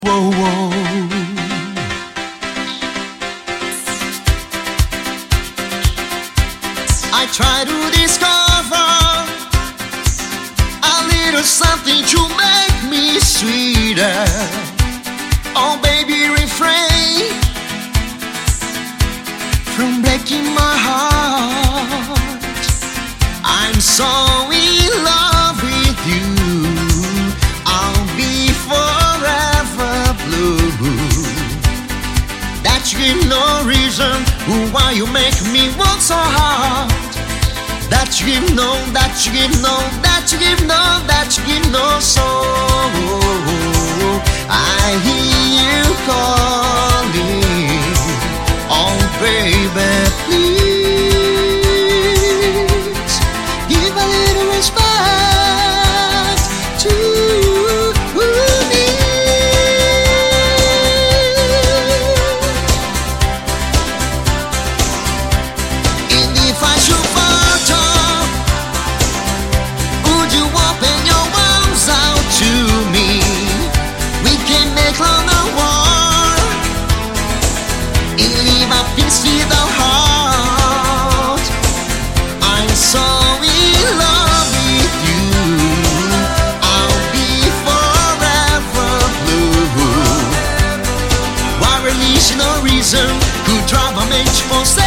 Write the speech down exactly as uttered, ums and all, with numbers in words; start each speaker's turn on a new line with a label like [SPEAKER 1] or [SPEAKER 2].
[SPEAKER 1] Whoa, whoa. I try to discover a little something to make me sweeter. Oh baby, refrain from breaking my heart. I'm so in love with you, I'll be forever blue. That you give no reason why you make me work so hard. That you give no, that you give no, that you give no, that you give no soul. I hear you calling, oh baby, please give a little respect to me. And if I should falter, would you open your arms out to me? We can make love a war and leave a peace with the heart. I'm so in love with you, I'll be forever blue. Why release no reason could drive a match for